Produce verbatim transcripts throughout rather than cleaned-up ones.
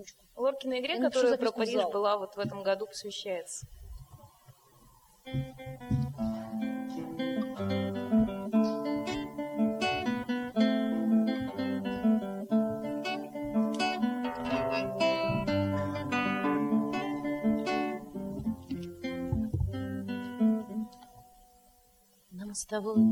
внучку. Лоркиной игре, которая про Париж была вот в этом году, посвящается. На мостовой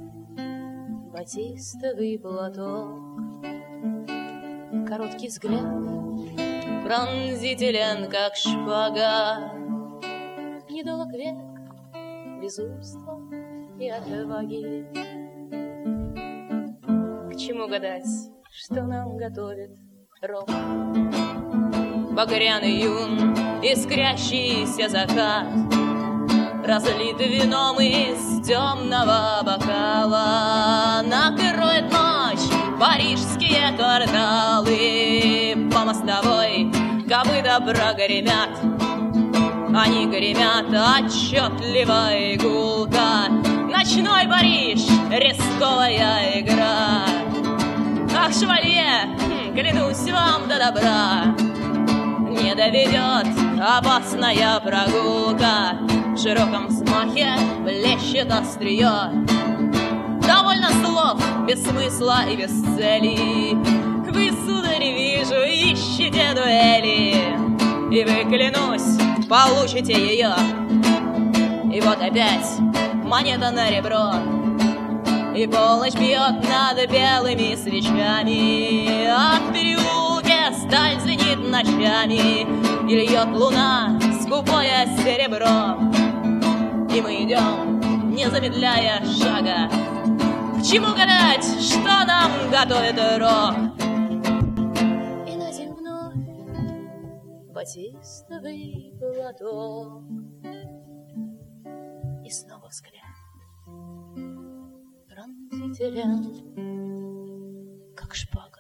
батистовый платок, короткий взгляд пронзителен, как шпага, недолг век безумства и отваги. К чему гадать, что нам готовит рок? Багряный юн, искрящийся закат, разлит вином из темного бокала, накроет ночь парижские кварталы. По мостовой копыта прогремят, они гремят отчетливо и гулко. Ночной Париж, рисковая игра. Ах, шевалье, клянусь вам до добра, не доведет опасная прогулка. В широком взмахе блещет острие. Довольно слов, без смысла и без цели. Вы, сударь, вижу, ищете дуэли, и вы, клянусь, получите ее. И вот опять монета на ребро, и полночь бьет над белыми свечами, а в переулке сталь звенит ночами, и льет луна скупое серебро. И мы идем, не замедляя шага. К чему гадать, что нам готовит рок? И на земной батистовый платок, и снова взгляд пронзителен, как шпага.